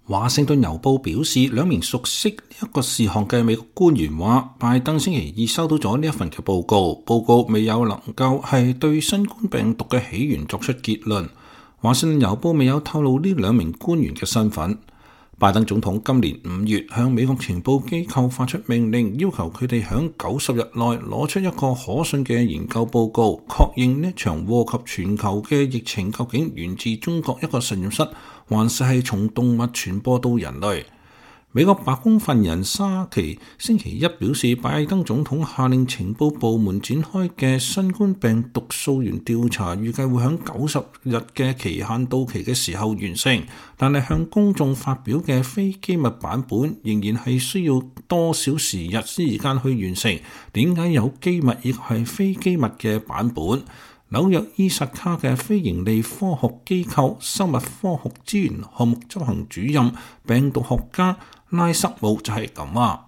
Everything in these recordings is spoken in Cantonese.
華盛頓郵報表示，兩名熟悉呢一個事項嘅美國官員話，拜登星期二收到咗呢一份嘅報告，報告未有能夠係對新冠病毒嘅起源作出結論。華盛頓郵報未有透露呢兩名官員嘅身份。拜登總統今年5月向美國情報機構發出命令，要求佢哋喺90日內攞出一個可信嘅研究報告，確認呢場禍及全球嘅疫情究竟源自中國一個實驗室，還是係從動物傳播到人類。美國白宮發言人沙奇星期一表示，拜登總統下令情報部門展開嘅新冠病毒溯源調查，預計會喺90日嘅期限到期嘅時候完成，但係向公眾發表嘅非機密版本仍然係需要多少時間去完成。點解有機密亦係非機密嘅版本？紐約伊薩卡嘅非營利科學機構生物科學資源項目執行主任病毒學家拉塞姆就係咁話。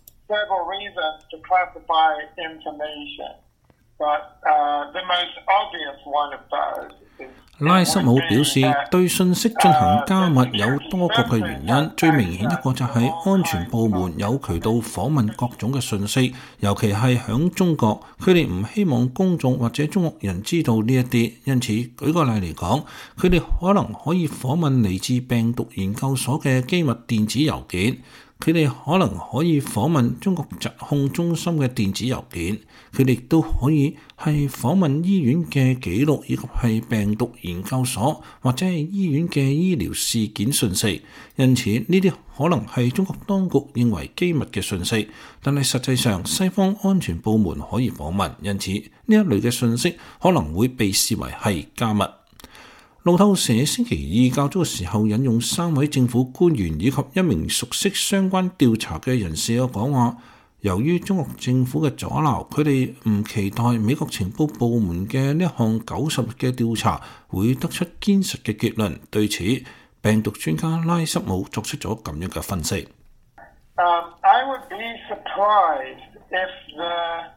拉塞姆表示，對信息進行加密有多個嘅原因，最明顯一個就係安全部門有渠道訪問各種嘅信息，尤其係響中國，佢哋唔希望公眾或者中國人知道呢一啲，因此舉個例嚟講，佢哋可能可以訪問嚟自病毒研究所嘅機密電子郵件。佢哋可能可以訪問中國疾控中心嘅電子郵件，佢哋都可以係訪問醫院嘅記錄，以及係病毒研究所或者係醫院嘅醫療事件信息。因此呢啲可能係中國當局認為機密嘅信息，但係實際上西方安全部門可以訪問，因此呢一類嘅信息可能會被視為係加密。路透社星期二較早嘅時候引用3位政府官員以及一名熟悉相關調查嘅人士嘅講話，由於中國政府嘅阻撓，佢哋唔期待美國情報部門嘅呢一項90日嘅調查會得出堅實嘅結論。對此，病毒專家拉塞姆作出咗咁樣嘅分析。 I would be surprised if the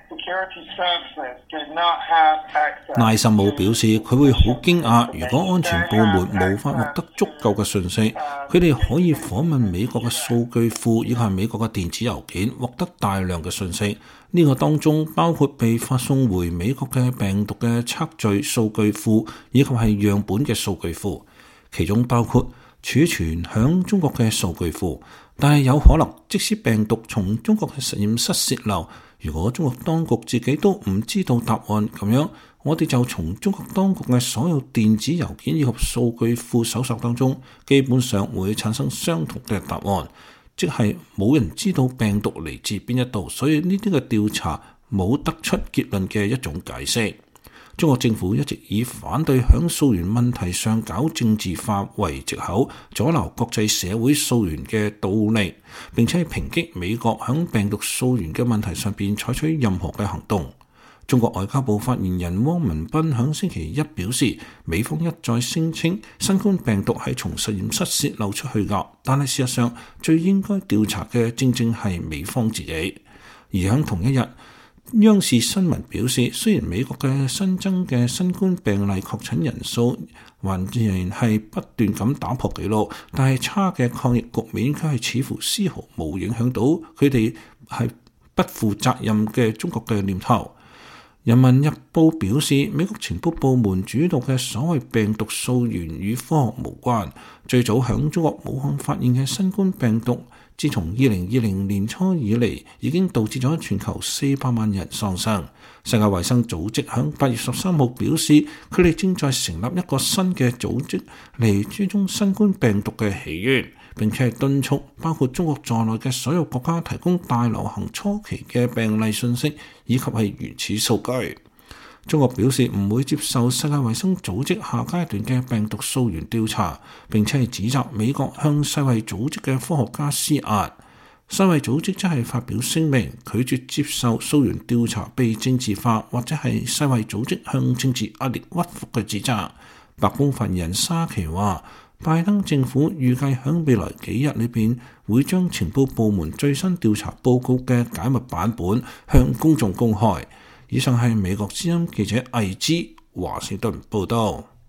拉塞姆表示，佢會好驚訝，如果安全部門無法獲得足夠嘅信息，佢哋可以訪問美國嘅數據庫以及美國嘅電子郵件，獲得大量嘅信息。呢個當中包括被發送回美國嘅病毒嘅測序數據庫，以及係樣本嘅數據庫，其中包括儲存響中國嘅數據庫。但係有可能，即使病毒從中國嘅實驗室洩漏，如果中國當局自己都唔知道答案，咁樣我哋就從中國當局嘅所有電子郵件以及數據庫搜索當中，基本上會產生相同嘅答案，即係冇人知道病毒嚟自邊一度，所以呢啲嘅調查冇得出結論嘅一種解釋。中國政府一直以反對響溯源問題上搞政治化為藉口，阻撓國際社會溯源嘅倒力，並且係抨擊美國響病毒溯源嘅問題上邊採取任何嘅行動。中國外交部發言人汪文斌響星期一表示，美方一再聲稱新冠病毒係從實驗室洩漏出去㗎，但係事實上最應該調查嘅正正係美方自己。而響同一日，央視新聞表示，雖然美國嘅新增嘅新冠病例確診人數還然係不斷咁打破紀錄，但係差嘅抗疫局面卻係似乎絲毫冇影響到佢哋係不負責任嘅中國嘅念頭。人民日報表示，美國情報部門主導嘅所謂病毒溯源與科學無關。最早響中國武漢發現嘅新冠病毒，自從2020年初以嚟，已經導致咗全球400萬人喪生。世界衛生組織響8月13號表示，佢哋正在成立一個新嘅組織嚟追蹤新冠病毒嘅起源，並且係敦促包括中國在內嘅所有國家提供大流行初期嘅病例信息以及係原始數據。中國表示唔會接受世界衛生組織下階段嘅病毒溯源調查，並且係指責美國向世衛組織嘅科學家施壓。世衛組織則係發表聲明，拒絕接受溯源調查被政治化，或者係世衛組織向政治壓力屈服嘅指責。白宮發言人沙奇話，拜登政府預計喺未來幾日裏邊會將情報部門最新調查報告嘅解密版本向公眾公開。以上係美國之音記者魏之華盛頓報道。